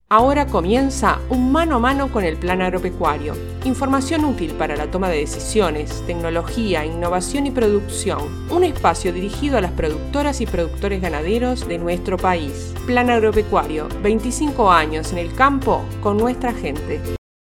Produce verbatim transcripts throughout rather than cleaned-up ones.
Ahora comienza un mano a mano con el Plan Agropecuario. Información útil para la toma de decisiones, tecnología, innovación y producción. Un espacio dirigido a las productoras y productores ganaderos de nuestro país. Plan Agropecuario, veinticinco años en el campo con nuestra gente.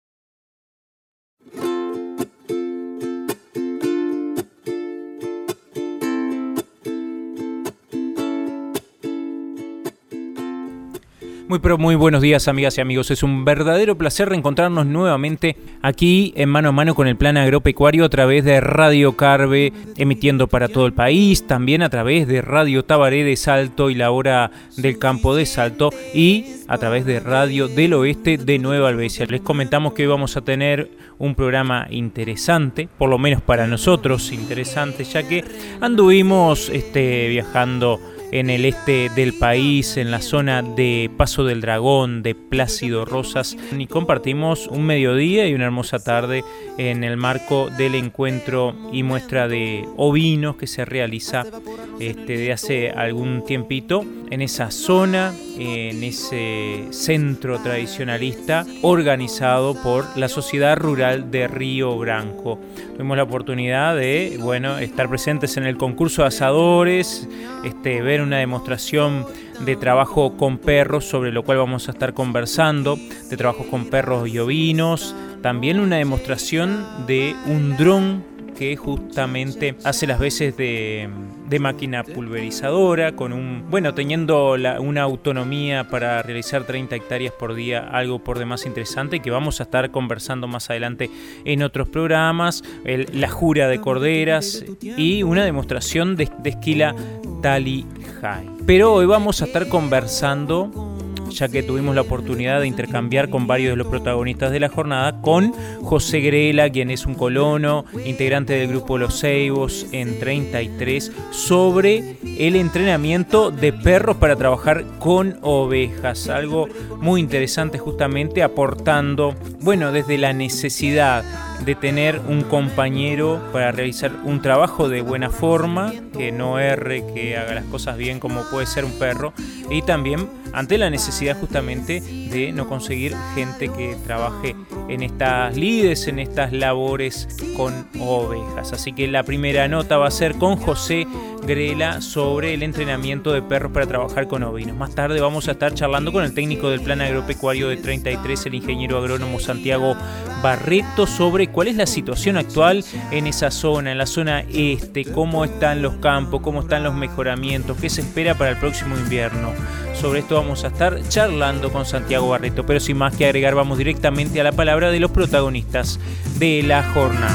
Muy pero muy buenos días, amigas y amigos. Es un verdadero placer reencontrarnos nuevamente aquí en Mano a Mano con el Plan Agropecuario a través de Radio Carve, emitiendo para todo el país, también a través de Radio Tabaré de Salto y La Hora del Campo de Salto y a través de Radio del Oeste de Nueva Albesia. Les comentamos que hoy vamos a tener un programa interesante, por lo menos para nosotros interesante, ya que anduvimos este, viajando en el este del país, en la zona de Paso del Dragón, de Plácido Rosas, y compartimos un mediodía y una hermosa tarde en el marco del encuentro y muestra de ovinos que se realiza este, de hace algún tiempito en esa zona, en ese centro tradicionalista organizado por la Sociedad Rural de Río Branco. Tuvimos la oportunidad de, bueno, estar presentes en el concurso de asadores, este, ver una demostración de trabajo con perros, sobre lo cual vamos a estar conversando, de trabajo con perros y ovinos, también una demostración de un dron que justamente hace las veces de, de máquina pulverizadora, con un, bueno, teniendo la, una autonomía para realizar treinta hectáreas por día, algo por demás interesante que vamos a estar conversando más adelante en otros programas, el, la jura de corderas y una demostración de, de esquila Tally High. Pero hoy vamos a estar conversando, ya que tuvimos la oportunidad de intercambiar con varios de los protagonistas de la jornada, con José Grela, quien es un colono, integrante del grupo Los Ceibos en treinta y tres, sobre el entrenamiento de perros para trabajar con ovejas. Algo muy interesante, justamente aportando, bueno, desde la necesidad de tener un compañero para realizar un trabajo de buena forma, que no erre, que haga las cosas bien como puede ser un perro, y también ante la necesidad justamente de no conseguir gente que trabaje en estas lides, en estas labores con ovejas. Así que la primera nota va a ser con José Grela sobre el entrenamiento de perros para trabajar con ovinos. Más tarde vamos a estar charlando con el técnico del Plan Agropecuario de treinta y tres, el ingeniero agrónomo Santiago Barreto, sobre cuál es la situación actual en esa zona, en la zona este, cómo están los campos, cómo están los mejoramientos, qué se espera para el próximo invierno. Sobre esto vamos a estar charlando con Santiago Barreto, pero sin más que agregar, vamos directamente a la palabra de los protagonistas de la jornada.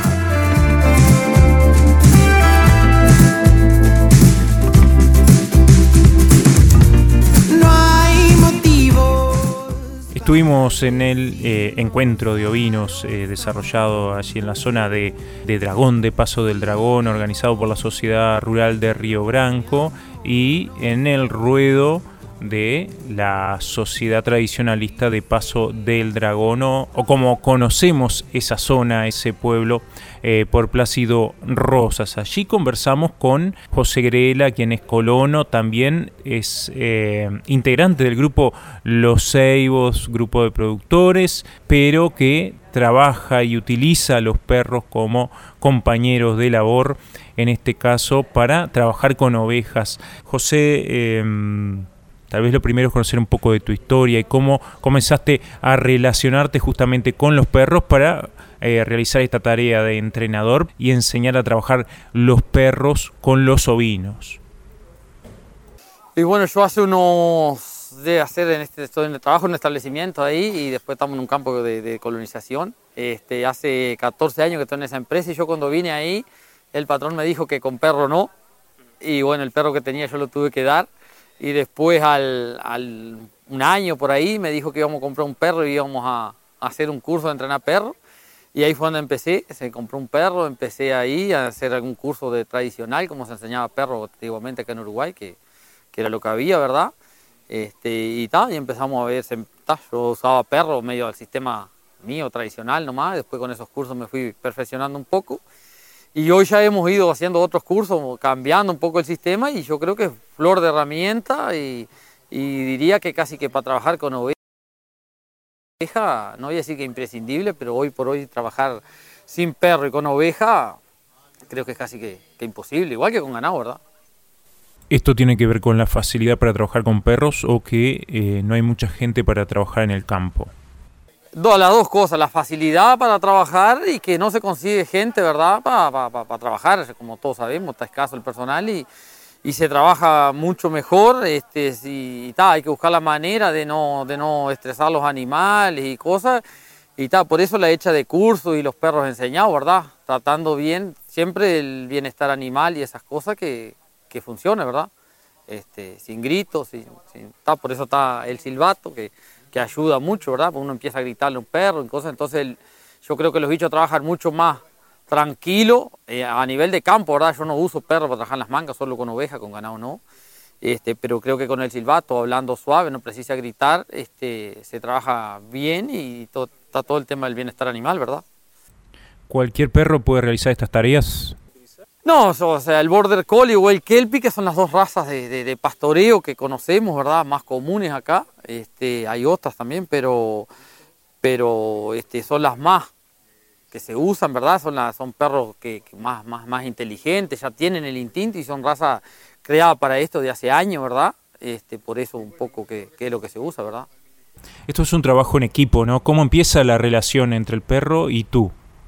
Estuvimos en el eh, encuentro de ovinos eh, desarrollado allí en la zona de, de Dragón, de Paso del Dragón, organizado por la Sociedad Rural de Río Branco, y en el ruedo de la Sociedad Tradicionalista de Paso del Dragón, o, o como conocemos esa zona, ese pueblo, eh, por Plácido Rosas. Allí conversamos con José Grela, quien es colono, también es eh, integrante del grupo Los Ceibos, grupo de productores, pero que trabaja y utiliza a los perros como compañeros de labor, en este caso para trabajar con ovejas. José, eh, tal vez lo primero es conocer un poco de tu historia y cómo comenzaste a relacionarte justamente con los perros para eh, realizar esta tarea de entrenador y enseñar a trabajar los perros con los ovinos. Y bueno, yo hace unos de hacer en este estoy en el trabajo en un establecimiento ahí y después estamos en un campo de, de colonización. Este, hace catorce años que estoy en esa empresa y yo cuando vine ahí el patrón me dijo que con perro no, y bueno, el perro que tenía yo lo tuve que dar. Y después, al, al un año por ahí, me dijo que íbamos a comprar un perro y íbamos a, a hacer un curso de entrenar perros. Y ahí fue donde empecé, se compró un perro, empecé ahí a hacer algún curso de tradicional, como se enseñaba perro antiguamente acá en Uruguay, que, que era lo que había, ¿verdad? Este, y, ta, y empezamos a ver, ta, yo usaba perro medio al sistema mío, tradicional nomás, después con esos cursos me fui perfeccionando un poco. Y hoy ya hemos ido haciendo otros cursos, cambiando un poco el sistema, y yo creo que es flor de herramienta y, y diría que casi que para trabajar con ovejas. oveja, no voy a decir que imprescindible, pero hoy por hoy trabajar sin perro y con oveja creo que es casi que, que imposible, igual que con ganado, ¿verdad? ¿Esto tiene que ver con la facilidad para trabajar con perros o que eh, no hay mucha gente para trabajar en el campo? Do, las dos cosas, la facilidad para trabajar y que no se consigue gente, ¿verdad? Para, para, para trabajar, como todos sabemos, está escaso el personal y, y se trabaja mucho mejor. Este, si, y ta, hay que buscar la manera de no, de no estresar los animales y cosas. Y ta, por eso la hecha de cursos y los perros enseñados, ¿verdad? Tratando bien, siempre el bienestar animal y esas cosas que, que funcione, ¿verdad? Este, sin gritos, sin, sin, ta, por eso está el silbato, que, que ayuda mucho, ¿verdad? Porque uno empieza a gritarle a un perro y cosas, entonces el, yo creo que los bichos trabajan mucho más tranquilo eh, a nivel de campo, ¿verdad? Yo no uso perro para trabajar en las mangas, solo con oveja, con ganado no. Este, pero creo que con el silbato, hablando suave, no precisa gritar, este, se trabaja bien y to, está todo el tema del bienestar animal, ¿verdad? ¿Cualquier perro puede realizar estas tareas? No, o sea, el Border Collie o el Kelpie, que son las dos razas de, de, de pastoreo que conocemos, ¿verdad? Más comunes acá. Este, hay otras también, pero, pero este, son las más que se usan, ¿verdad? Son, las, son perros que, que más, más, más inteligentes, ya tienen el instinto y son razas creadas para esto de hace años, ¿verdad? Este, por eso un poco que, que es lo que se usa, ¿verdad? Esto es un trabajo en equipo, ¿no? ¿Cómo empieza la relación entre el perro y tú?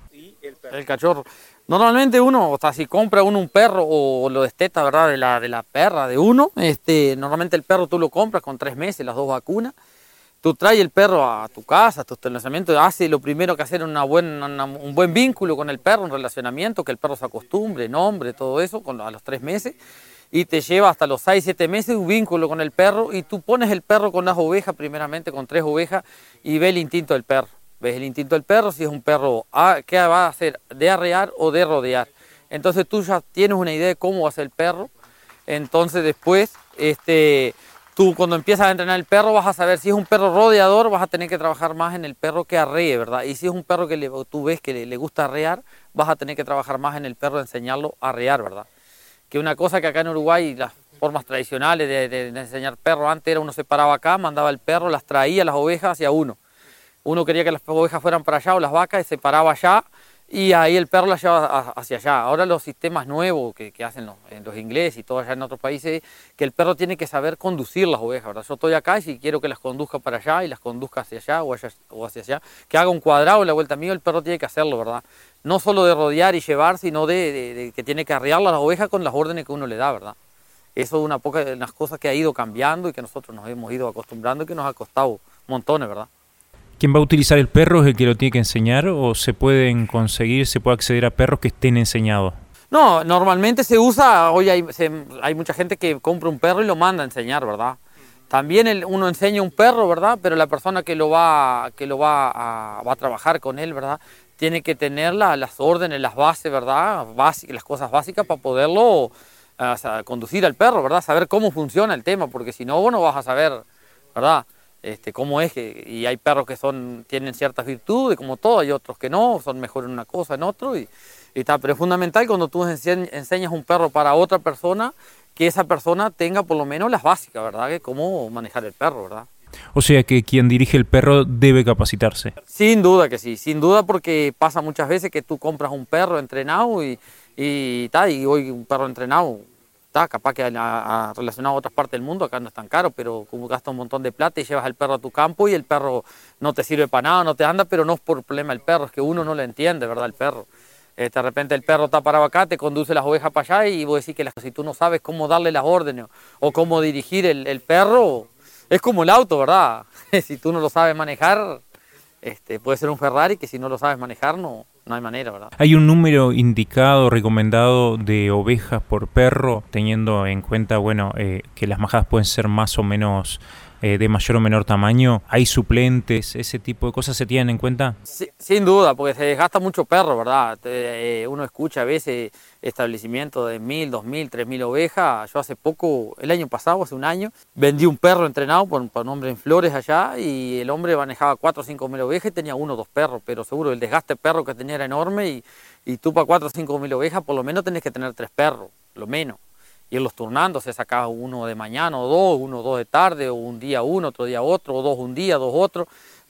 El cachorro. Normalmente uno, o sea, si compra uno un perro o lo desteta, ¿verdad? De la, de la perra de uno, este, normalmente el perro tú lo compras con tres meses, las dos vacunas. Tú traes el perro a tu casa, a tu establecimiento, hace lo primero que hacer una buena, una, un buen vínculo con el perro, un relacionamiento, que el perro se acostumbre, nombre, todo eso, con, a los tres meses. Y te lleva hasta los seis, siete meses un vínculo con el perro y tú pones el perro con las ovejas, primeramente con tres ovejas, y ve el instinto del perro. Ves el instinto del perro, si es un perro que va a hacer de arrear o de rodear. Entonces tú ya tienes una idea de cómo va a ser el perro. Entonces después, este, tú cuando empiezas a entrenar el perro vas a saber si es un perro rodeador, vas a tener que trabajar más en el perro que arree, ¿verdad? Y si es un perro que le, tú ves que le, le gusta arrear, vas a tener que trabajar más en el perro, enseñarlo a arrear, ¿verdad? Que una cosa que acá en Uruguay, las formas tradicionales de, de, de enseñar perro, antes era uno se paraba acá, mandaba el perro, las traía las ovejas hacia uno. Uno quería que las ovejas fueran para allá o las vacas y se paraba allá y ahí el perro las llevaba hacia allá. Ahora los sistemas nuevos que, que hacen los, los ingleses y todo allá en otros países, que el perro tiene que saber conducir las ovejas, ¿verdad? Yo estoy acá y si quiero que las conduzca para allá y las conduzca hacia allá o, allá, o hacia allá, que haga un cuadrado en la vuelta mío, el perro tiene que hacerlo, ¿verdad? No solo de rodear y llevar, sino de, de, de que tiene que arrear las ovejas con las órdenes que uno le da, ¿verdad? Eso es una poca de las cosas que ha ido cambiando y que nosotros nos hemos ido acostumbrando y que nos ha costado montones, ¿verdad? ¿Quién va a utilizar el perro es el que lo tiene que enseñar o se pueden conseguir, se puede acceder a perros que estén enseñados? No, normalmente se usa, hoy hay, se, hay mucha gente que compra un perro y lo manda a enseñar, ¿verdad? También el, uno enseña un perro, ¿verdad? Pero la persona que lo va, que lo va, a, va a trabajar con él, ¿verdad? Tiene que tener la, las órdenes, las bases, ¿verdad? Básicas, las cosas básicas para poderlo o sea, conducir al perro, ¿verdad? Saber cómo funciona el tema, porque si no, vos no vas a saber, ¿verdad? Este, cómo es que, y hay perros que son, tienen ciertas virtudes, como todo, hay otros que no, son mejor en una cosa, en otro, y, y tal, pero es fundamental cuando tú enseñas un perro para otra persona, que esa persona tenga por lo menos las básicas, ¿verdad? Que cómo manejar el perro, ¿verdad? O sea que quien dirige el perro debe capacitarse. Sin duda que sí, sin duda porque pasa muchas veces que tú compras un perro entrenado y, y, tal, y hoy un perro entrenado, está capaz que a, a, relacionado a otras partes del mundo, acá no es tan caro, pero como gastas un montón de plata y llevas al perro a tu campo y el perro no te sirve para nada, no te anda, pero no es por problema del perro, es que uno no le entiende, ¿verdad? El perro. Eh, de repente el perro está parado acá, te conduce las ovejas para allá y vos decís que las, si tú no sabes cómo darle las órdenes o cómo dirigir el, el perro, es como el auto, ¿verdad? Si tú no lo sabes manejar, este, puede ser un Ferrari que si no lo sabes manejar no... No hay manera, ¿verdad? ¿Hay un número indicado, recomendado de ovejas por perro, teniendo en cuenta, bueno, eh, que las majadas pueden ser más o menos eh, de mayor o menor tamaño? ¿Hay suplentes? ¿Ese tipo de cosas se tienen en cuenta? Sí, sin duda, porque se desgasta mucho perro, ¿verdad? Eh, uno escucha a veces establecimientos de mil, dos mil, tres mil ovejas. Yo hace poco, el año pasado, hace un año, vendí un perro entrenado por, por un hombre en Flores allá y el hombre manejaba cuatro o cinco mil ovejas y tenía uno o dos perros, pero seguro el desgaste de perro que tenía era enorme y, y tú para cuatro o cinco mil ovejas por lo menos tenés que tener tres perros, lo menos. Irlos turnando, se sacaba uno de mañana o dos, uno o dos de tarde, o un día uno, otro día otro, o dos un día, dos otro,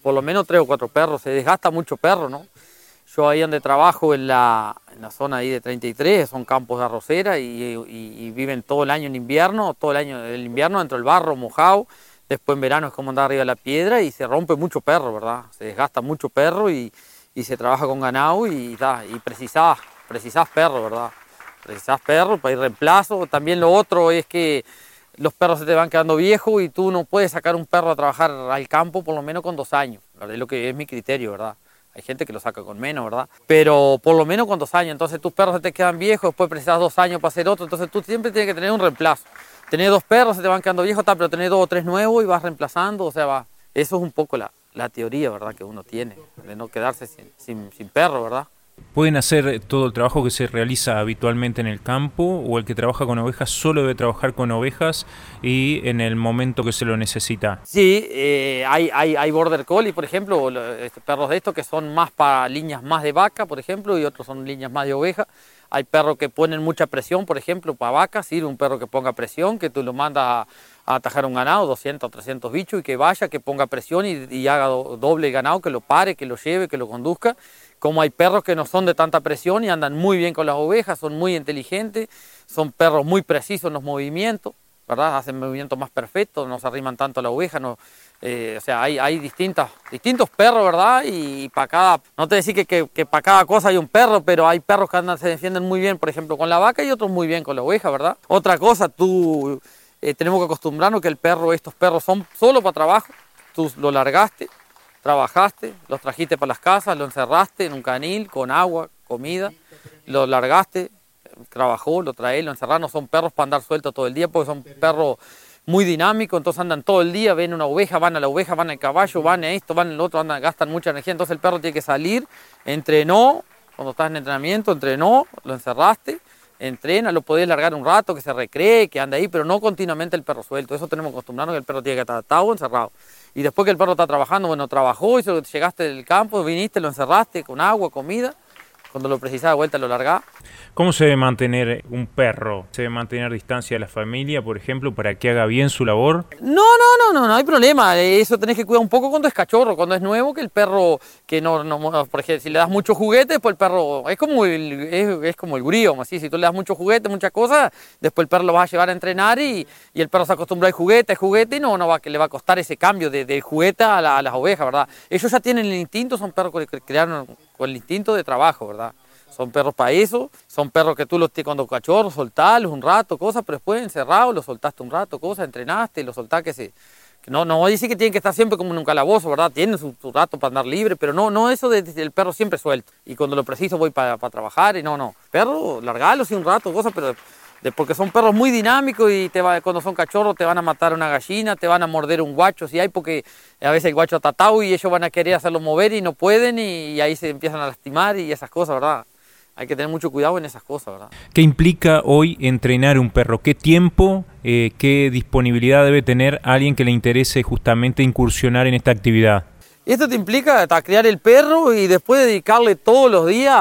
por lo menos tres o cuatro perros, se desgasta mucho perro, ¿no? Yo ahí donde trabajo en la, en la zona ahí de treinta y tres, son campos de arrocera y, y, y viven todo el año en invierno, todo el año el invierno dentro del barro mojado, después en verano es como andar arriba de la piedra y se rompe mucho perro, ¿verdad? Se desgasta mucho perro y, y se trabaja con ganado y, da, y precisás, precisás perro, ¿verdad? Precisás perro para ir reemplazo. También lo otro es que los perros se te van quedando viejos y tú no puedes sacar un perro a trabajar al campo por lo menos con dos años, ¿verdad? Es lo que es mi criterio, ¿verdad? Hay gente que lo saca con menos, ¿verdad? Pero por lo menos con dos años. Entonces tus perros se te quedan viejos, después precisas dos años para hacer otro. Entonces tú siempre tienes que tener un reemplazo. Tenés dos perros, se te van quedando viejos, tal, pero tenés dos o tres nuevos y vas reemplazando. O sea, va. Eso es un poco la, la teoría, ¿verdad? Que uno tiene, de no quedarse sin, sin, sin perro, ¿verdad? ¿Pueden hacer todo el trabajo que se realiza habitualmente en el campo o el que trabaja con ovejas solo debe trabajar con ovejas y en el momento que se lo necesita? Sí, eh, hay, hay, hay border collie, por ejemplo, este, perros de estos que son más para líneas más de vaca, por ejemplo, y otros son líneas más de oveja. Hay perros que ponen mucha presión, por ejemplo, para vacas, sirve un perro que ponga presión, que tú lo mandas a, a atajar un ganado, doscientos o trescientos bichos, y que vaya, que ponga presión y, y haga do, doble el ganado, que lo pare, que lo lleve, que lo conduzca. Como hay perros que no son de tanta presión y andan muy bien con las ovejas, son muy inteligentes, son perros muy precisos en los movimientos, ¿verdad? Hacen movimientos más perfectos, no se arriman tanto a la oveja, no, eh, o sea, hay, hay distintas, distintos perros, ¿verdad? Y, y para cada, no te decir que, que, que para cada cosa hay un perro, pero hay perros que andan, se defienden muy bien, por ejemplo, con la vaca y otros muy bien con la oveja, ¿verdad? Otra cosa, tú, eh, tenemos que acostumbrarnos que el perro, estos perros son solo para trabajo, tú lo largaste, trabajaste, los trajiste para las casas, lo encerraste en un canil con agua, comida, lo largaste, trabajó, lo traé, lo encerraste. No son perros para andar sueltos todo el día porque son perros muy dinámicos, entonces andan todo el día, ven una oveja, van a la oveja, van al caballo, van a esto, van al otro, andan, gastan mucha energía, entonces el perro tiene que salir, entrenó, cuando estás en entrenamiento, entrenó, lo encerraste, entrena, lo podés largar un rato, que se recree, que ande ahí, pero no continuamente el perro suelto. Eso tenemos que acostumbrarnos, que el perro tiene que estar atado o encerrado. Y después que el perro está trabajando, bueno, trabajó, hizo, llegaste del campo, viniste, lo encerraste con agua, comida, cuando lo precisaba de vuelta lo largás. ¿Cómo se debe mantener un perro? ¿Se debe mantener distancia de la familia, por ejemplo, para que haga bien su labor? No, no, no, no, no hay problema. Eso tenés que cuidar un poco cuando es cachorro, cuando es nuevo, que el perro, que no, no por ejemplo, si le das mucho juguete, pues el perro, es como el, es, es como el gurí, como así, si tú le das mucho juguete, muchas cosas, después el perro lo vas a llevar a entrenar y, y el perro se acostumbra al juguete, al juguete, y no, no va, que le va a costar ese cambio de, del juguete a, la, a las ovejas, ¿verdad? Ellos ya tienen el instinto, son perros que crearon con el instinto de trabajo, ¿verdad? Son perros para eso, son perros que tú los tienes cuando cachorros, soltarlos un rato, cosas, pero después encerrados, los soltaste un rato, cosas, entrenaste, los soltaste que se... Que no, no voy a decir que tienen que estar siempre como en un calabozo, ¿verdad? Tienen su, su rato para andar libre, pero no, no eso del de, de perro siempre suelto. Y cuando lo preciso voy para pa trabajar y no, no. Perro, largalos y un rato, cosas, pero... De, porque son perros muy dinámicos y te va, cuando son cachorros te van a matar una gallina, te van a morder un guacho, si hay, porque a veces el guacho está atado y ellos van a querer hacerlo mover y no pueden y, y ahí se empiezan a lastimar y esas cosas, ¿verdad? Hay que tener mucho cuidado en esas cosas, ¿verdad? ¿Qué implica hoy entrenar un perro? ¿Qué tiempo, eh, qué disponibilidad debe tener alguien que le interese justamente incursionar en esta actividad? Esto te implica criar el perro y después dedicarle todos los días,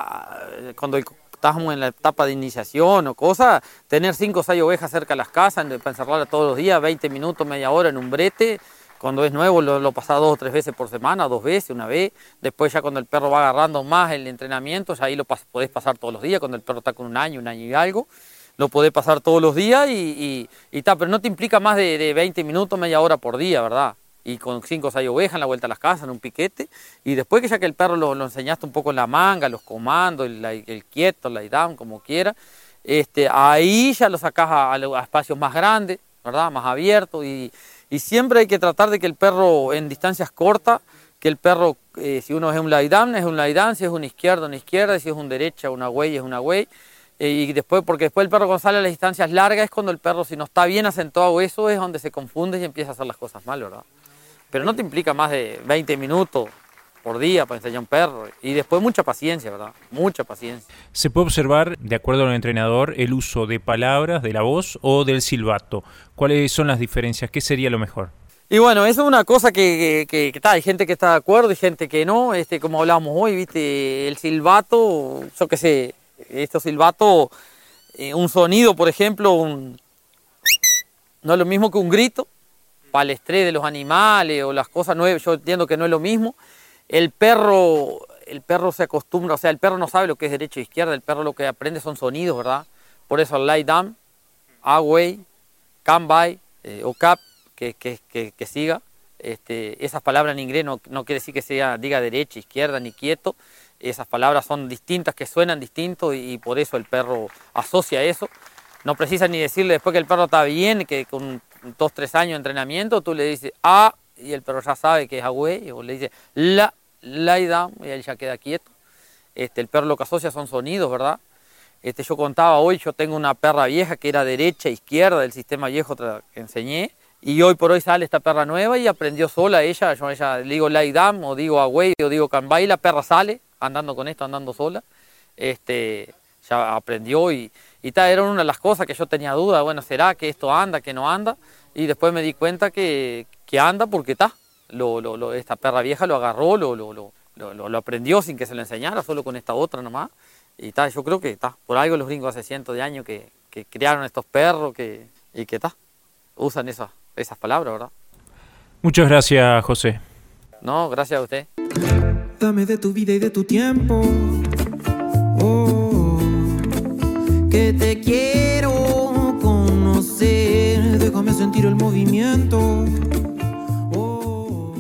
cuando estamos en la etapa de iniciación o cosas, tener cinco o seis ovejas cerca de las casas, para encerrarlas todos los días, veinte minutos, media hora en un brete. Cuando es nuevo lo, lo pasás dos o tres veces por semana, dos veces, una vez. Después ya cuando el perro va agarrando más el entrenamiento, ya ahí lo pas podés pasar todos los días. Cuando el perro está con un año, un año y algo, lo podés pasar todos los días y, y, y tal. Pero no te implica más de, de veinte minutos, media hora por día, ¿verdad? Y con cinco o seis ovejas en la vuelta a las casas, en un piquete. Y después que ya que el perro lo, lo enseñaste un poco en la manga, los comandos, el, el quieto, el lay down, como quiera, este, ahí ya lo sacás a, a espacios más grandes, ¿verdad? Más abiertos y... Y siempre hay que tratar de que el perro en distancias cortas, que el perro, eh, si uno es un lay down, es un lay down, si es una izquierda, una izquierda, si es un derecha, una way, es una way. Eh, y después, porque después el perro cuando sale a las distancias largas es cuando el perro, si no está bien acentuado eso, es donde se confunde y empieza a hacer las cosas mal, ¿verdad? Pero no te implica más de veinte minutos por día para enseñar a un perro. Y después mucha paciencia, ¿verdad? Mucha paciencia. Se puede observar, de acuerdo al entrenador, el uso de palabras, de la voz o del silbato. ¿Cuáles son las diferencias? ¿Qué sería lo mejor? Y bueno, eso es una cosa que, que, que, que está, hay gente que está de acuerdo y gente que no. Este, como hablábamos hoy, viste, el silbato, yo qué sé, estos silbatos, eh, un sonido, por ejemplo, un... no es lo mismo que un grito. para el estrés de los animales o las cosas, no es, yo entiendo que no es lo mismo. El perro, el perro se acostumbra, o sea, el perro no sabe lo que es derecha e izquierda, el perro lo que aprende son sonidos, ¿verdad? Por eso el lie down, away, come by, eh, o cap, que, que, que, que siga. Este, esas palabras en inglés no, no quiere decir que sea, diga derecha, izquierda, ni quieto. Esas palabras son distintas, que suenan distintos y, y por eso el perro asocia eso. No precisa ni decirle después que el perro está bien, que con dos, tres años de entrenamiento, tú le dices ah, y el perro ya sabe que es away, o le dices la, lie down, y él ya queda quieto. Este, el perro lo que asocia son sonidos, ¿verdad? Este, yo contaba hoy, yo tengo una perra vieja que era derecha, izquierda del sistema viejo que enseñé, y hoy por hoy sale esta perra nueva y aprendió sola ella, yo a ella le digo lie down, o digo away, o digo come by, y la perra sale andando con esto, andando sola. Este, ya aprendió y, y tal, era una de las cosas que yo tenía duda, bueno, ¿será que esto anda, que no anda? Y después me di cuenta que, que anda porque está, lo, lo, lo, esta perra vieja lo agarró, lo, lo, lo, lo, lo aprendió sin que se lo enseñara, solo con esta otra nomás. Y tal, yo creo que está, por algo los gringos hace cientos de años que, que criaron estos perros que, y que está, usan esas, esas palabras, ¿verdad? Muchas gracias, José. No, gracias a usted. Dame de tu vida y de tu tiempo, oh, que te quiero conocer, déjame sentir el movimiento, oh,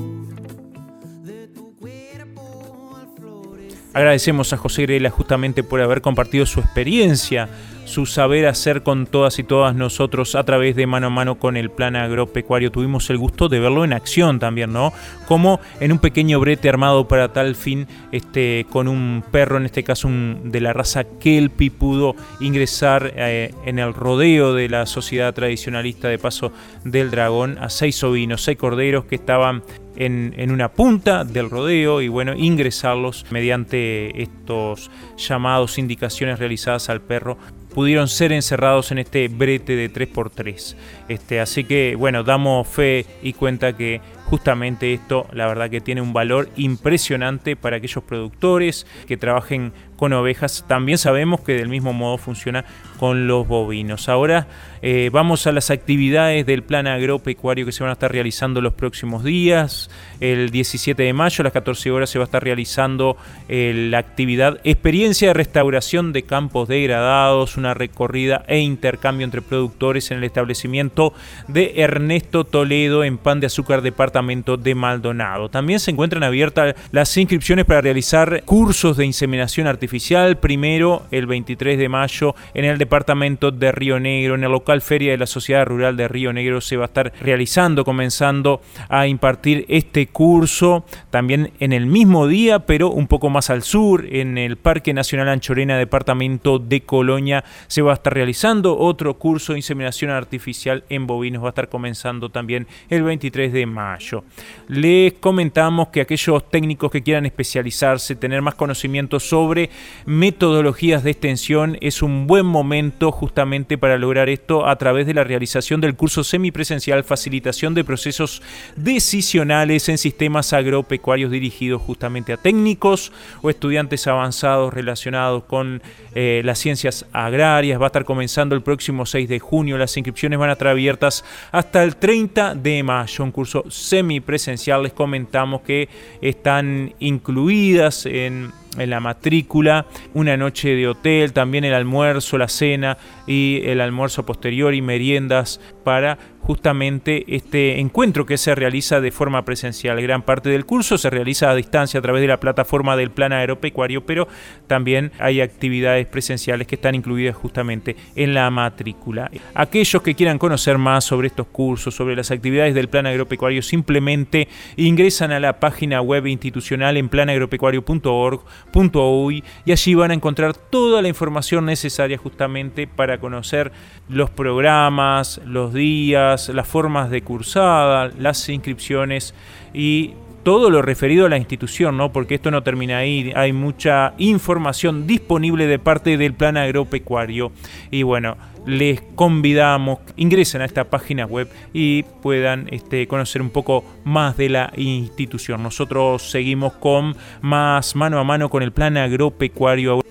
de tu cuerpo al florecer. Agradecemos a José Grela justamente por haber compartido su experiencia, su saber hacer con todas y todas nosotros a través de Mano a Mano con el Plan Agropecuario. Tuvimos el gusto de verlo en acción también, ¿no? Como en un pequeño brete armado para tal fin, este, con un perro, en este caso un, de la raza Kelpie, pudo ingresar eh, en el rodeo de la Sociedad Tradicionalista de Paso del Dragón a seis ovinos, seis corderos que estaban En, en una punta del rodeo y bueno, ingresarlos mediante estos llamados, indicaciones realizadas al perro, pudieron ser encerrados en este brete de tres por tres. Este, así que bueno, damos fe y cuenta que justamente esto, la verdad que tiene un valor impresionante para aquellos productores que trabajen con ovejas. También sabemos que del mismo modo funciona con los bovinos. Ahora eh, vamos a las actividades del Plan Agropecuario que se van a estar realizando los próximos días. El diecisiete de mayo a las catorce horas se va a estar realizando eh, la actividad Experiencia de Restauración de Campos Degradados, una recorrida e intercambio entre productores en el establecimiento de Ernesto Toledo en Pan de Azúcar, departamento de Maldonado. También se encuentran abiertas las inscripciones para realizar cursos de inseminación artificial, primero el veintitrés de mayo en el departamento de Río Negro, en el local Feria de la Sociedad Rural de Río Negro se va a estar realizando, comenzando a impartir este curso, también en el mismo día, pero un poco más al sur, en el Parque Nacional Anchorena, departamento de Colonia, se va a estar realizando otro curso de inseminación artificial en bovinos, va a estar comenzando también el veintitrés de mayo. Les comentamos que aquellos técnicos que quieran especializarse, tener más conocimiento sobre metodologías de extensión, es un buen momento justamente para lograr esto a través de la realización del curso semipresencial Facilitación de Procesos Decisionales en Sistemas Agropecuarios, dirigido justamente a técnicos o estudiantes avanzados relacionados con eh, las ciencias agrarias. Va a estar comenzando el próximo seis de junio. Las inscripciones van a estar abiertas hasta el treinta de mayo. Un curso semipresencial. Les comentamos que están incluidas en en la matrícula una noche de hotel, también el almuerzo, la cena y el almuerzo posterior y meriendas para justamente este encuentro que se realiza de forma presencial. Gran parte del curso se realiza a distancia a través de la plataforma del Plan Agropecuario, pero también hay actividades presenciales que están incluidas justamente en la matrícula. Aquellos que quieran conocer más sobre estos cursos, sobre las actividades del Plan Agropecuario, simplemente ingresan a la página web institucional en plan agropecuario punto org punto uy y allí van a encontrar toda la información necesaria justamente para conocer los programas, los días, las formas de cursada, las inscripciones y todo lo referido a la institución, ¿no? Porque esto no termina ahí, hay mucha información disponible de parte del Plan Agropecuario y bueno, les convidamos, ingresen a esta página web y puedan este, conocer un poco más de la institución. Nosotros seguimos con más Mano a Mano con el Plan Agropecuario.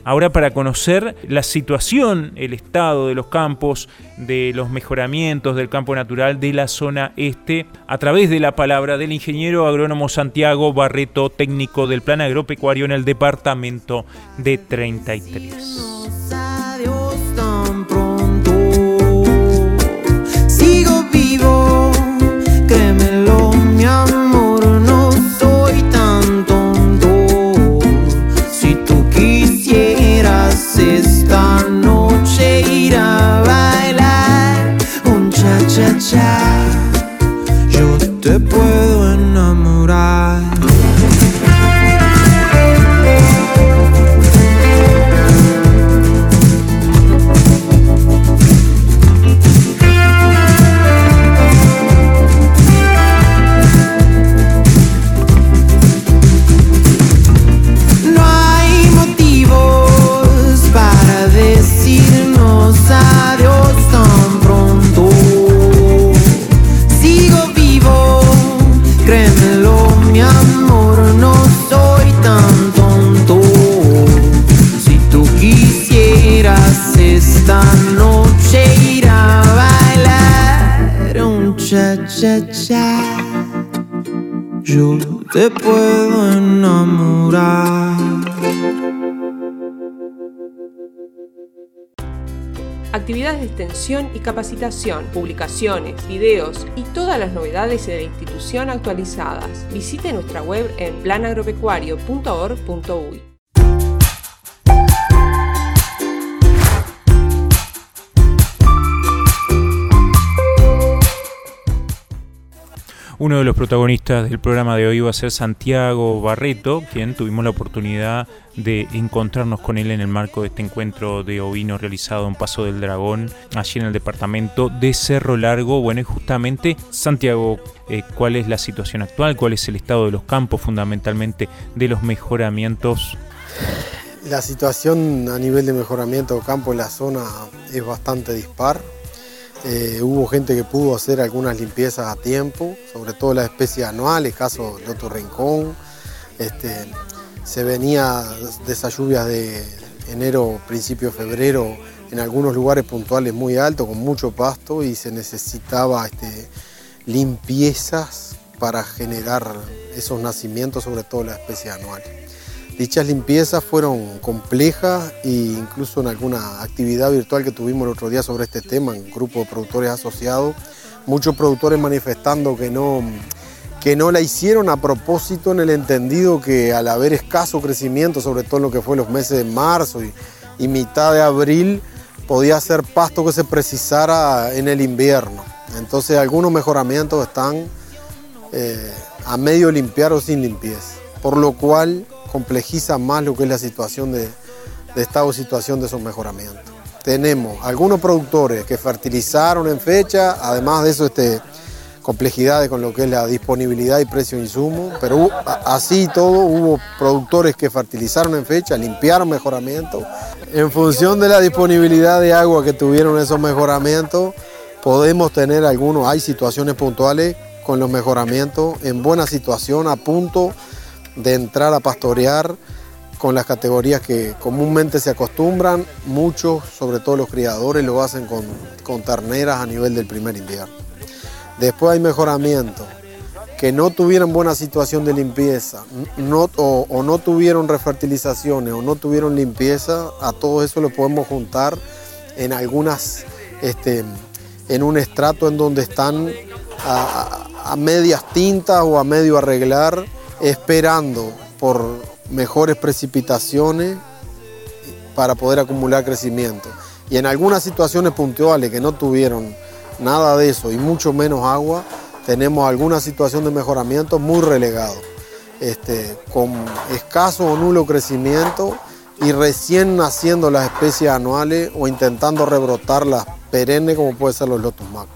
ahora para conocer la situación, el estado de los campos, de los mejoramientos del campo natural de la zona este, a través de la palabra del ingeniero agrónomo Santiago Barreto, técnico del Plan Agropecuario en el departamento de treinta y tres. Adiós tan pronto. Sigo vivo, créemelo, mi amor, no soy tan tonto. Si tú quisieras esta noche ir a bailar un cha-cha-cha, yo te puedo enamorar. Adiós tan pronto. Sigo vivo, créemelo, mi amor, no soy tan tonto. Si tú quisieras esta noche ir a bailar un cha-cha-cha, yo te puedo enamorar. Actividades de extensión y capacitación, publicaciones, videos y todas las novedades de la institución actualizadas. Visite nuestra web en plan agropecuario punto org punto uy. Uno de los protagonistas del programa de hoy va a ser Santiago Barreto, quien tuvimos la oportunidad de encontrarnos con él en el marco de este encuentro de ovino realizado en Paso del Dragón, allí en el departamento de Cerro Largo. Bueno, y justamente, Santiago, eh, ¿cuál es la situación actual? ¿Cuál es el estado de los campos, fundamentalmente de los mejoramientos? La situación a nivel de mejoramiento de campo en la zona es bastante dispar. Eh, hubo gente que pudo hacer algunas limpiezas a tiempo, sobre todo las especies anuales, caso de Loto Rincón. Este, se venía de esas lluvias de enero, principio de febrero, en algunos lugares puntuales muy altos, con mucho pasto, y se necesitaba este, limpiezas para generar esos nacimientos, sobre todo las especies anuales. Dichas limpiezas fueron complejas e incluso en alguna actividad virtual que tuvimos el otro día sobre este tema, en un grupo de productores asociados, muchos productores manifestando que no, que no la hicieron a propósito, en el entendido que al haber escaso crecimiento, sobre todo en lo que fue los meses de marzo y, y mitad de abril, podía ser pasto que se precisara en el invierno. Entonces algunos mejoramientos están eh, a medio limpiar o sin limpieza, por lo cual complejiza más lo que es la situación de, de estado de situación de esos mejoramientos. Tenemos algunos productores que fertilizaron en fecha, además de eso este, complejidades con lo que es la disponibilidad y precio de insumos, pero hubo, así todo hubo productores que fertilizaron en fecha, limpiaron mejoramientos. En función de la disponibilidad de agua que tuvieron esos mejoramientos, podemos tener algunos, hay situaciones puntuales con los mejoramientos en buena situación, a punto de entrar a pastorear con las categorías que comúnmente se acostumbran. Muchos, sobre todo los criadores, lo hacen con, con terneras a nivel del primer invierno. Después hay mejoramientos que no tuvieron buena situación de limpieza, no, o, o no tuvieron refertilizaciones o no tuvieron limpieza. A todo eso lo podemos juntar en algunas, este, en un estrato en donde están a, a, a medias tintas o a medio arreglar, esperando por mejores precipitaciones para poder acumular crecimiento. Y en algunas situaciones puntuales que no tuvieron nada de eso y mucho menos agua, tenemos alguna situación de mejoramiento muy relegado, este, con escaso o nulo crecimiento y recién naciendo las especies anuales o intentando rebrotar las perennes, como puede ser los Lotus Macos.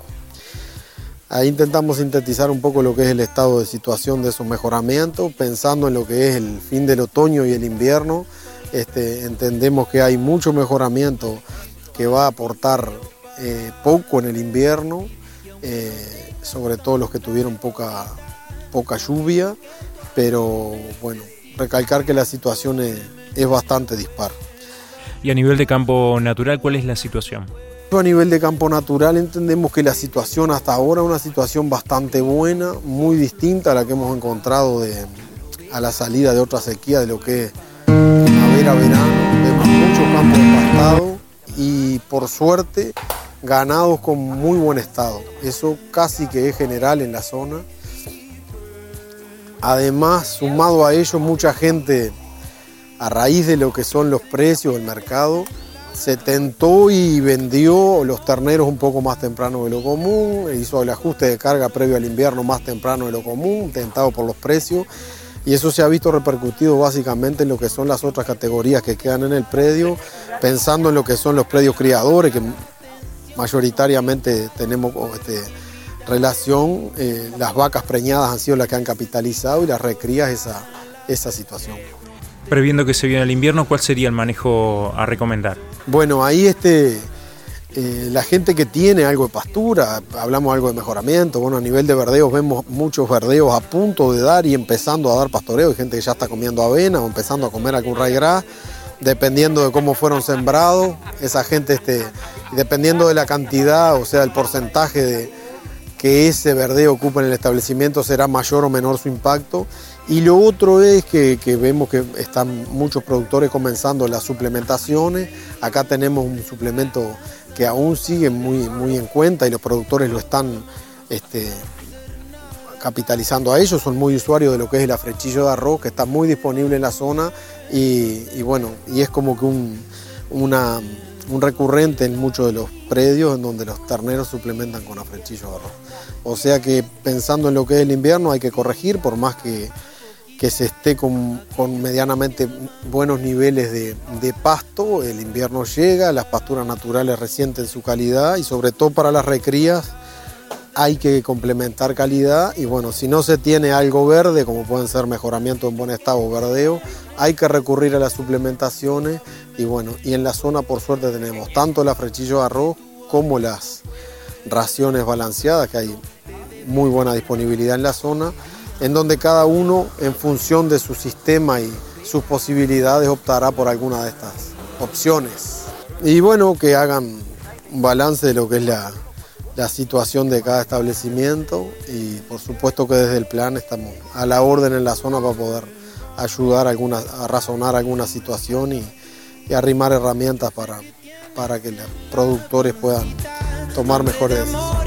Ahí intentamos sintetizar un poco lo que es el estado de situación de esos mejoramientos, pensando en lo que es el fin del otoño y el invierno. Este, entendemos que hay mucho mejoramiento que va a aportar eh, poco en el invierno, eh, sobre todo los que tuvieron poca, poca lluvia, pero bueno, recalcar que la situación es, es bastante dispar. Y a nivel de campo natural, ¿cuál es la situación? A nivel de campo natural entendemos que la situación hasta ahora es una situación bastante buena, muy distinta a la que hemos encontrado de, a la salida de otra sequía, de lo que es primavera-verano. Vemos muchos campos empastados y por suerte ganados con muy buen estado. Eso casi que es general en la zona. Además, sumado a ello, mucha gente, a raíz de lo que son los precios del mercado, se tentó y vendió los terneros un poco más temprano de lo común, hizo el ajuste de carga previo al invierno más temprano de lo común, tentado por los precios, y eso se ha visto repercutido básicamente en lo que son las otras categorías que quedan en el predio, pensando en lo que son los predios criadores, que mayoritariamente tenemos este, relación, eh, las vacas preñadas han sido las que han capitalizado y las recrías esa, esa situación. Previendo que se viene el invierno, ¿cuál sería el manejo a recomendar? Bueno, ahí este, eh, la gente que tiene algo de pastura, hablamos algo de mejoramiento, bueno, a nivel de verdeos vemos muchos verdeos a punto de dar y empezando a dar pastoreo, hay gente que ya está comiendo avena o empezando a comer algún ryegrass, dependiendo de cómo fueron sembrados, esa gente, este, dependiendo de la cantidad, o sea, el porcentaje de, que ese verdeo ocupa en el establecimiento será mayor o menor su impacto. Y lo otro es que, que vemos que están muchos productores comenzando las suplementaciones. Acá tenemos un suplemento que aún sigue muy, muy en cuenta y los productores lo están este, capitalizando a ellos. Son muy usuarios de lo que es el afrechillo de arroz, que está muy disponible en la zona y, y bueno, y es como que un, una, un recurrente en muchos de los predios en donde los terneros suplementan con afrechillo de arroz. O sea que pensando en lo que es el invierno hay que corregir, por más que que se esté con, con medianamente buenos niveles de, de pasto, el invierno llega, las pasturas naturales resienten su calidad y sobre todo para las recrías hay que complementar calidad y bueno, si no se tiene algo verde, como pueden ser mejoramiento en buen estado o verdeo, hay que recurrir a las suplementaciones y bueno, y en la zona por suerte tenemos tanto el afrechillo de arroz como las raciones balanceadas, que hay muy buena disponibilidad en la zona, en donde cada uno, en función de su sistema y sus posibilidades, optará por alguna de estas opciones. Y bueno, que hagan un balance de lo que es la, la situación de cada establecimiento y por supuesto que desde el plan estamos a la orden en la zona para poder ayudar a, alguna, a razonar alguna situación y, y arrimar herramientas para, para que los productores puedan tomar mejores decisiones.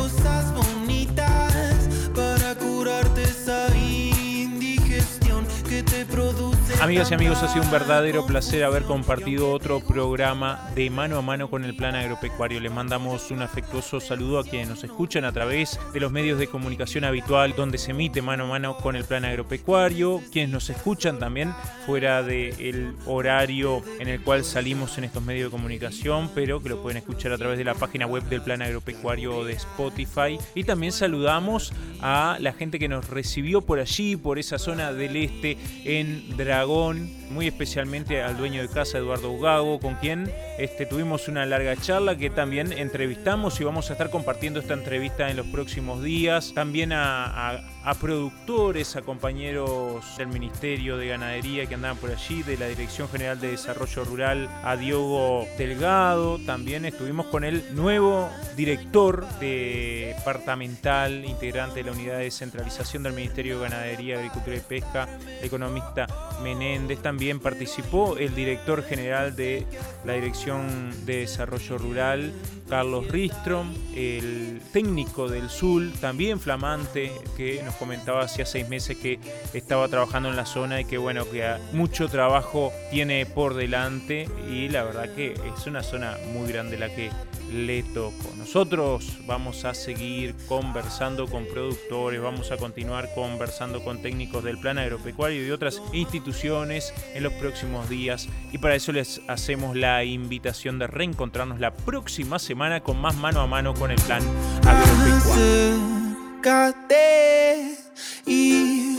Amigas y amigos, ha sido un verdadero placer haber compartido otro programa de Mano a Mano con el Plan Agropecuario. Les mandamos un afectuoso saludo a quienes nos escuchan a través de los medios de comunicación habitual donde se emite Mano a Mano con el Plan Agropecuario, quienes nos escuchan también fuera del horario en el cual salimos en estos medios de comunicación, pero que lo pueden escuchar a través de la página web del Plan Agropecuario de Spotify. Y también saludamos a la gente que nos recibió por allí, por esa zona del este, en Dragón, muy especialmente al dueño de casa, Eduardo Ugago, con quien este, tuvimos una larga charla que también entrevistamos y vamos a estar compartiendo esta entrevista en los próximos días. También a, a, a productores, a compañeros del Ministerio de Ganadería que andaban por allí, de la Dirección General de Desarrollo Rural, a Diogo Delgado. También estuvimos con el nuevo director departamental, integrante de la Unidad de Descentralización del Ministerio de Ganadería, Agricultura y Pesca, el economista Menéndez. También participó el director general de la Dirección de Desarrollo Rural, Carlos Ristrom, el técnico del S U L, también flamante, que nos comentaba hacía seis meses que estaba trabajando en la zona y que bueno, que mucho trabajo tiene por delante y la verdad que es una zona muy grande la que le tocó. Nosotros vamos a seguir conversando con productores, vamos a continuar conversando con técnicos del Plan Agropecuario y de otras instituciones en los próximos días y para eso les hacemos la invitación de reencontrarnos la próxima semana con más Mano a Mano con el Plan Agropecuario. Acércate y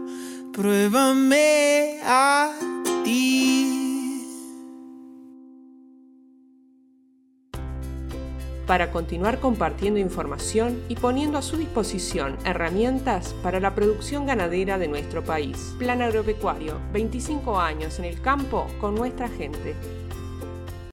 pruébame a ti. Para continuar compartiendo información y poniendo a su disposición herramientas para la producción ganadera de nuestro país. Plan Agropecuario, veinticinco años en el campo con nuestra gente.